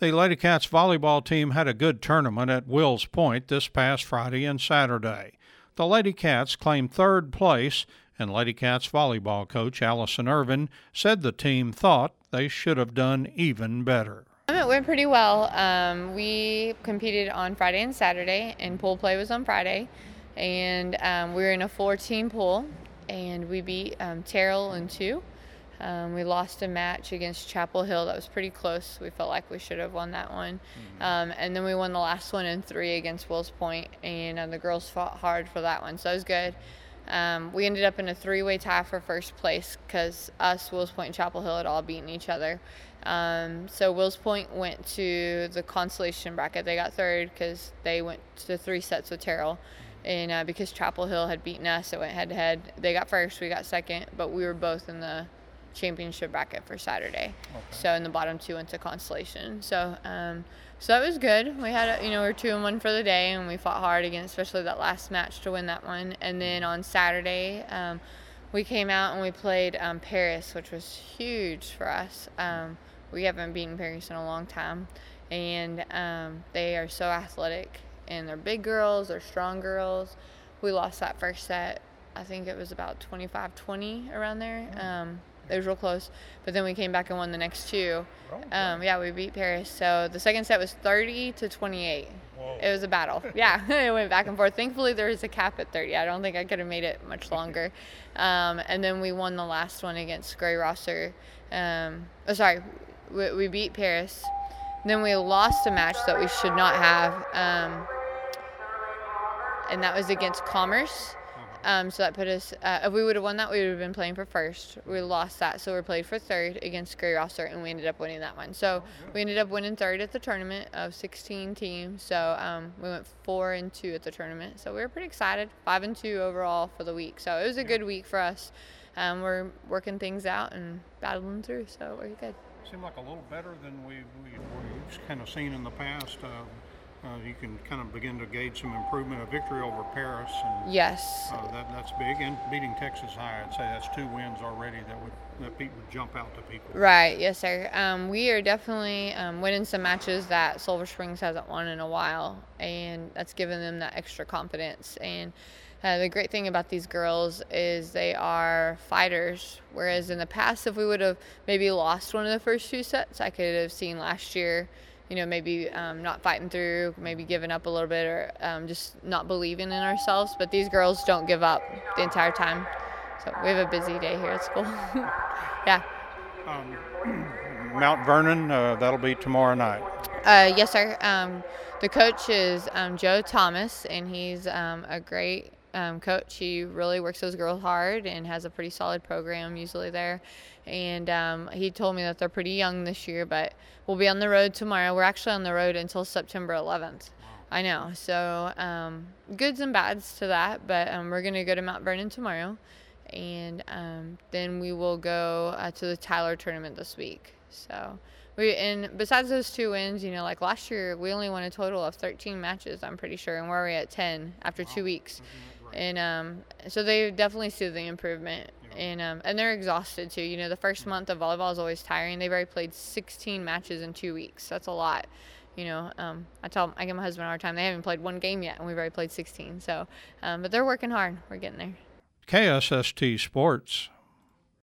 The Lady Cats volleyball team had a good tournament at Wills Point this past Friday and Saturday. The Lady Cats claimed third place, and Lady Cats volleyball coach Allison Irvin said the team thought they should have done even better. It went pretty well. We competed on Friday and Saturday, and pool play was on Friday. And we were in a 4-team pool, and we beat Terrell in 2. We lost a match against Chapel Hill that was pretty close. We felt like we should have won that one. And then we won the last one in 3 against Wills Point, and the girls fought hard for that one, so it was good. We ended up in a 3-way tie for first place because us, Wills Point, and Chapel Hill had all beaten each other. So Wills Point went to the consolation bracket. They got third because they went to 3 sets with Terrell. And because Chapel Hill had beaten us, it went head-to-head. They got first, we got second, but we were both in the championship bracket for Saturday. Okay. So in the bottom 2 went to consolation. So so that was good. We had we were 2-1 for the day, and we fought hard against especially that last match to win that one. And then on Saturday, we came out and we played Paris, which was huge for us. We haven't beaten Paris in a long time, and they are so athletic, and they're big girls, they're strong girls. We lost that first set. I think it was about 25-20 around there. It was real close, but then we came back and won the next 2. We beat Paris. So the second set was 30-28. Whoa. It was a battle. Yeah, it went back and forth. Thankfully, there was a cap at 30. I don't think I could have made it much longer. And then we won the last one against Grey Rosser. We beat Paris. Then we lost a match that we should not have, and that was against Commerce. So that put us, if we would have won that, we would have been playing for first. We lost that, so we played for third against Grey Rosser, and we ended up winning that one. So we ended up winning third at the tournament of 16 teams. So we went 4-2 at the tournament. So we were pretty excited. 5-2 overall for the week. So it was a good week for us. We're working things out and battling through, so we're good. Seemed like a little better than we've kind of seen in the past. You can kind of begin to gauge some improvement. A victory over Paris. And, yes. That's big. And beating Texas High, I'd say that's 2 wins already that would jump out to people. Right. Yes, sir. We are definitely winning some matches that Silver Springs hasn't won in a while, and that's given them that extra confidence. And the great thing about these girls is they are fighters, whereas in the past, if we would have maybe lost one of the first 2 sets, I could have seen last year, maybe not fighting through, maybe giving up a little bit, or just not believing in ourselves. But these girls don't give up the entire time. So we have a busy day here at school. Yeah. Mount Vernon, that'll be tomorrow night. Yes, sir. The coach is Joe Thomas, and he's a great coach. He really works those girls hard and has a pretty solid program usually there. And he told me that they're pretty young this year, but we'll be on the road tomorrow. We're actually on the road until September 11th. I know. So goods and bads to that, but we're going to go to Mount Vernon tomorrow. And then we will go to the Tyler tournament this week. So and besides those 2 wins, like last year, we only won a total of 13 matches, I'm pretty sure, and we're already at 10 after 2 weeks. And so they definitely see the improvement. And they're exhausted too. The first month of volleyball is always tiring. They've already played 16 matches in 2 weeks. That's a lot. I give my husband a hard time. They haven't played 1 game yet, and we've already played 16. So, but they're working hard. We're getting there. KSST Sports